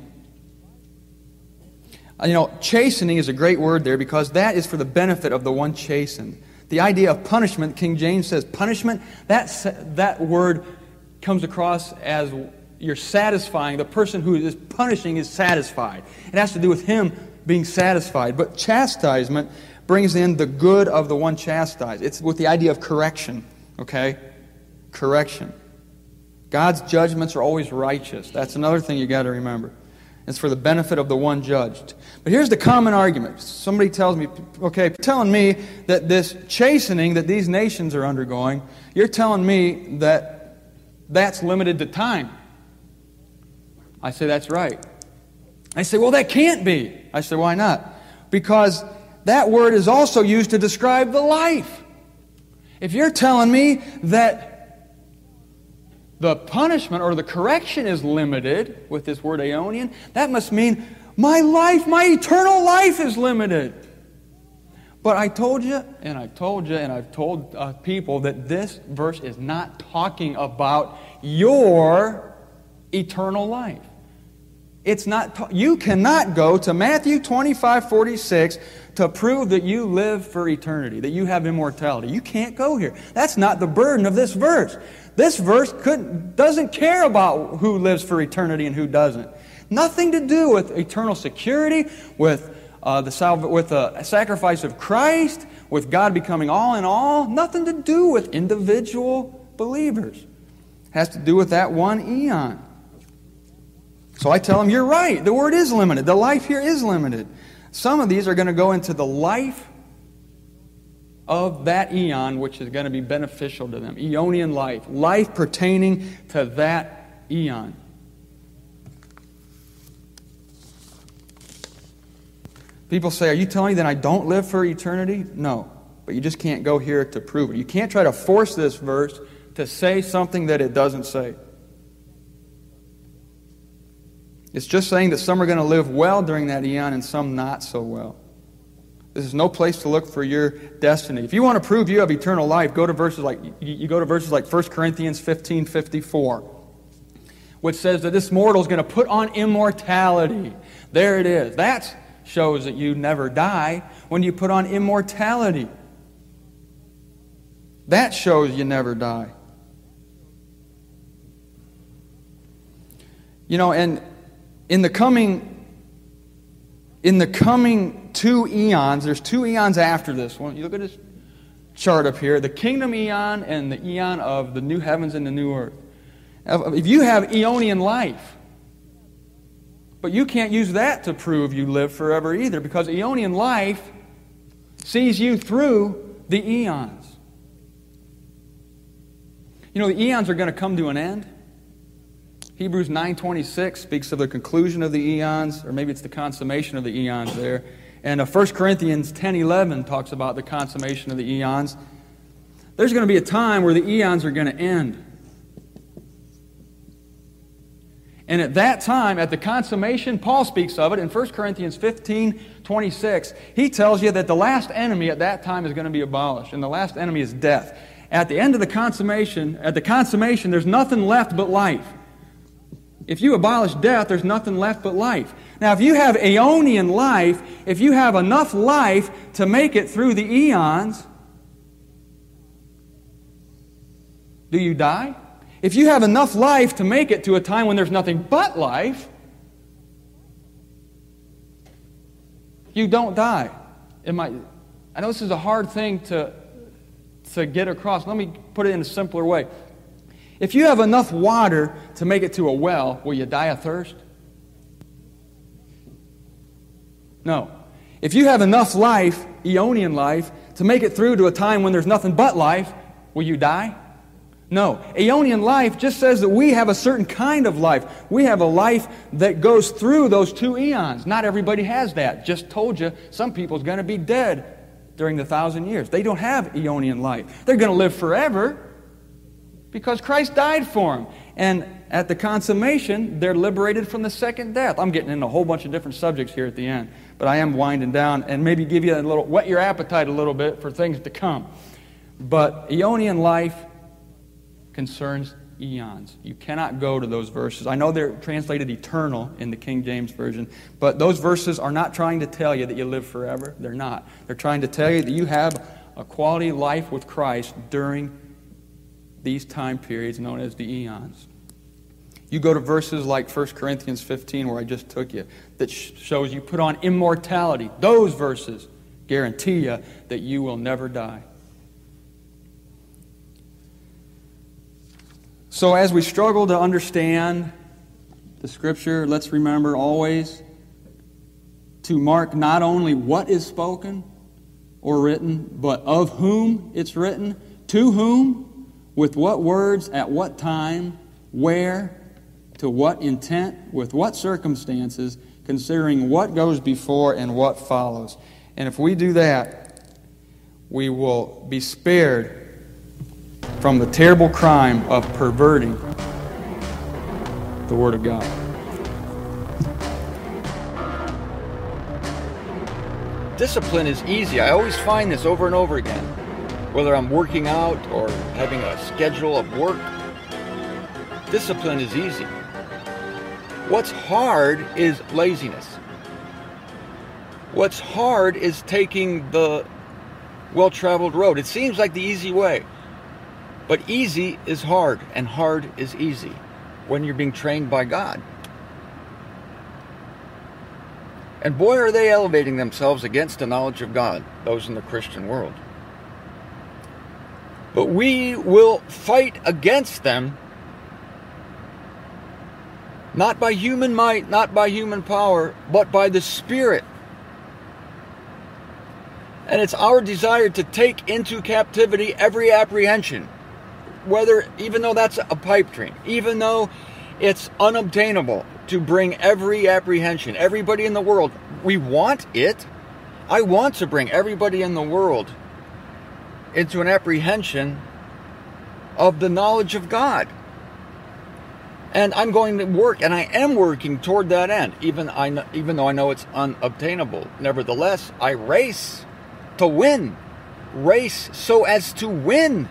You know, chastening is a great word there because that is for the benefit of the one chastened. The idea of punishment, King James says punishment, that, that word comes across as you're satisfying. The person who is punishing is satisfied. It has to do with him being satisfied. But chastisement brings in the good of the one chastised. It's with the idea of correction, okay? Correction. God's judgments are always righteous. That's another thing you got to remember. It's for the benefit of the one judged. But here's the common argument. Somebody tells me, okay, telling me that this chastening that these nations are undergoing, you're telling me that that's limited to time. I say, that's right. I say, well, that can't be. I say, why not? Because that word is also used to describe the life. If you're telling me that the punishment or the correction is limited with this word aeonian, that must mean my life, my eternal life is limited. But I told you, and I told you, and I've told uh, people that this verse is not talking about your eternal life. It's not. Ta- you cannot go to Matthew twenty-five forty-six to prove that you live for eternity, that you have immortality. You can't go here. That's not the burden of this verse. This verse couldn't, doesn't care about who lives for eternity and who doesn't. Nothing to do with eternal security, with uh, the salva- with the sacrifice of Christ, with God becoming all in all. Nothing to do with individual believers. It has to do with that one eon. So I tell them, you're right. The word is limited. The life here is limited. Some of these are going to go into the life of that eon, which is going to be beneficial to them. Aeonian life. Life pertaining to that eon. People say, are you telling me that I don't live for eternity? No. But you just can't go here to prove it. You can't try to force this verse to say something that it doesn't say. It's just saying that some are going to live well during that eon and some not so well. This is no place to look for your destiny. If you want to prove you have eternal life, go to verses like you go to verses like First Corinthians fifteen fifty-four, which says that this mortal is going to put on immortality. There it is. That shows that you never die when you put on immortality. That shows you never die. You know, and in the coming in the coming two eons, there's two eons after this one. You look at this chart up here, the kingdom eon and the eon of the new heavens and the new earth. If you have Aeonian life, but you can't use that to prove you live forever either, because Aeonian life sees you through the eons. You know, the eons are going to come to an end. Hebrews nine twenty-six speaks of the conclusion of the eons, or maybe it's the consummation of the eons there. And uh, First Corinthians ten eleven talks about the consummation of the eons. There's going to be a time where the eons are going to end. And at that time, at the consummation, Paul speaks of it in First Corinthians fifteen twenty-six. He tells you that the last enemy at that time is going to be abolished, and the last enemy is death. At the end of the consummation, at the consummation, there's nothing left but life. If you abolish death, there's nothing left but life. Now, if you have Aeonian life, if you have enough life to make it through the eons, do you die? If you have enough life to make it to a time when there's nothing but life, you don't die. It might, I know this is a hard thing to, to get across. Let me put it in a simpler way. If you have enough water to make it to a well, will you die of thirst? No. If you have enough life, Aeonian life, to make it through to a time when there's nothing but life, will you die? No. Aeonian life just says that we have a certain kind of life. We have a life that goes through those two eons. Not everybody has that. Just told you, some people's going to be dead during the thousand years. They don't have Aeonian life. They're going to live forever because Christ died for them. And at the consummation, they're liberated from the second death. I'm getting into a whole bunch of different subjects here at the end, but I am winding down and maybe give you a little, whet your appetite a little bit for things to come. But Aeonian life concerns eons. You cannot go to those verses. I know they're translated eternal in the King James Version, but those verses are not trying to tell you that you live forever. They're not. They're trying to tell you that you have a quality life with Christ during these time periods known as the eons. You go to verses like First Corinthians fifteen, where I just took you, that shows you put on immortality. Those verses guarantee you that you will never die. So as we struggle to understand the Scripture, let's remember always to mark not only what is spoken or written, but of whom it's written, to whom, with what words, at what time, where, to what intent, with what circumstances, considering what goes before and what follows. And if we do that, we will be spared from the terrible crime of perverting the Word of God. Discipline is easy. I always find this over and over again. Whether I'm working out or having a schedule of work, discipline is easy. What's hard is laziness. What's hard is taking the well-traveled road. It seems like the easy way. But easy is hard, and hard is easy when you're being trained by God. And boy, are they elevating themselves against the knowledge of God, those in the Christian world. But we will fight against them, not by human might, not by human power, but by the Spirit And it's our desire to take into captivity every apprehension, whether, even though that's a pipe dream, even though it's unobtainable to bring every apprehension, everybody in the world. We want it. I want to bring everybody in the world into an apprehension of the knowledge of God. And I'm going to work, and I am working toward that end, even, I know, even though I know it's unobtainable. Nevertheless, I race to win. Race so as to win.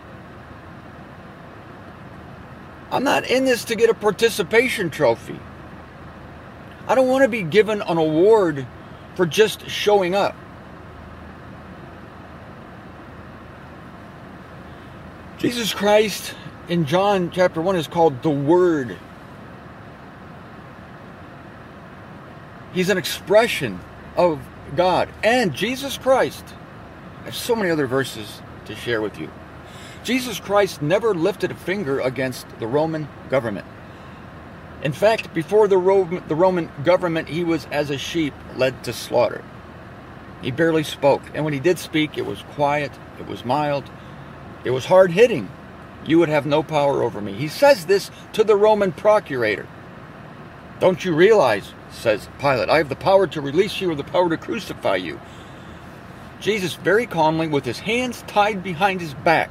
I'm not in this to get a participation trophy. I don't want to be given an award for just showing up. Jesus Christ in John chapter one is called the Word. He's an expression of God. And Jesus Christ, I have so many other verses to share with you. Jesus Christ never lifted a finger against the Roman government. In fact, before the Roman, the Roman government, he was as a sheep led to slaughter. He barely spoke. And when he did speak, it was quiet, it was mild, it was hard-hitting. You would have no power over me. He says this to the Roman procurator. Don't you realize, says Pilate, I have the power to release you or the power to crucify you. Jesus very calmly, with his hands tied behind his back,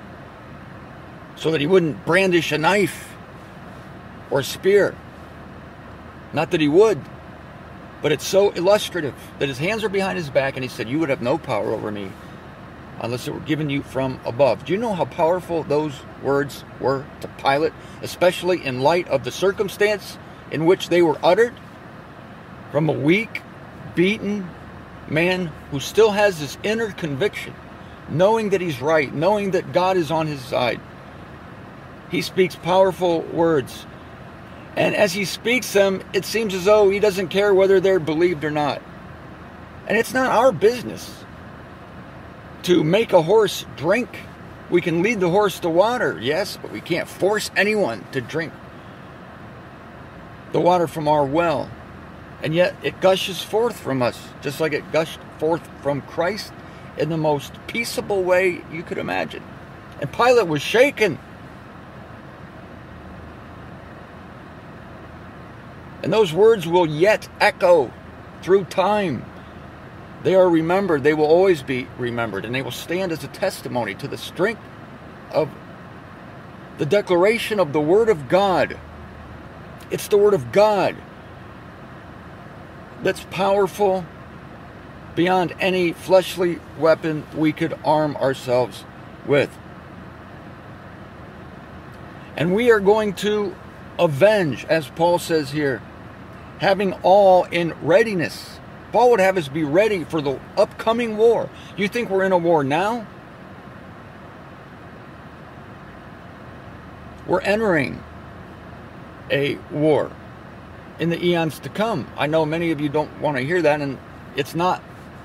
so that he wouldn't brandish a knife or spear. Not that he would, but it's so illustrative that his hands are behind his back, and he said, you would have no power over me unless it were given you from above. Do you know how powerful those words were to Pilate, especially in light of the circumstance in which they were uttered? From a weak, beaten man who still has this inner conviction, knowing that he's right, knowing that God is on his side. He speaks powerful words. And as he speaks them, it seems as though he doesn't care whether they're believed or not. And it's not our business to make a horse drink. We can lead the horse to water, yes, but we can't force anyone to drink the water from our well. And yet it gushes forth from us, just like it gushed forth from Christ in the most peaceable way you could imagine. And Pilate was shaken. And those words will yet echo through time. They are remembered. They will always be remembered. And they will stand as a testimony to the strength of the declaration of the Word of God. It's the Word of God that's powerful beyond any fleshly weapon we could arm ourselves with. And we are going to avenge, as Paul says here, having all in readiness. Paul would have us be ready for the upcoming war. You think we're in a war now? We're entering a war in the eons to come. I know many of you don't want to hear that, and it's not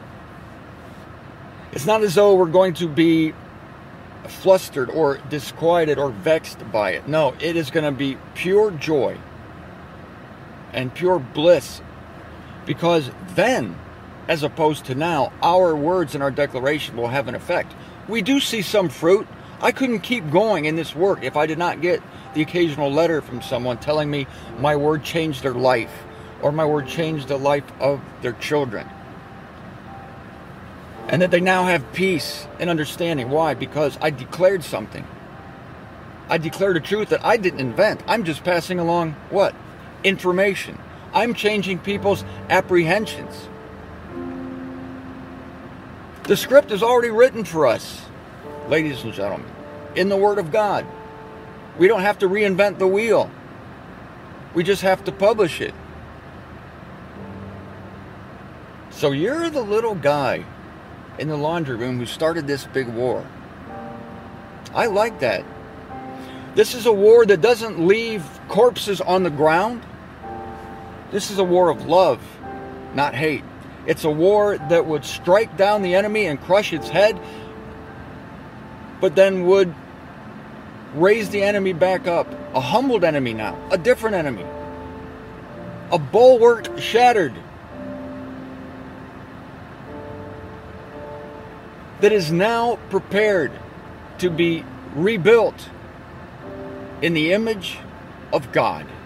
it's not as though we're going to be flustered or disquieted or vexed by it. No, it is going to be pure joy and pure bliss, because then, as opposed to now, our words and our declaration will have an effect. We do see some fruit. I couldn't keep going in this work if I did not get the occasional letter from someone telling me my word changed their life, or my word changed the life of their children, and that they now have peace and understanding. Why? Because I declared something. I declared a truth that I didn't invent. I'm just passing along what? Information. I'm changing people's apprehensions. The script is already written for us, ladies and gentlemen, in the Word of God. We don't have to reinvent the wheel. We just have to publish it. So you're the little guy in the laundry room who started this big war. I like that. This is a war that doesn't leave corpses on the ground. This is a war of love, not hate. It's a war that would strike down the enemy and crush its head, but then would raise the enemy back up. A humbled enemy now, a different enemy. A bulwark shattered. that is now prepared to be rebuilt in the image of God.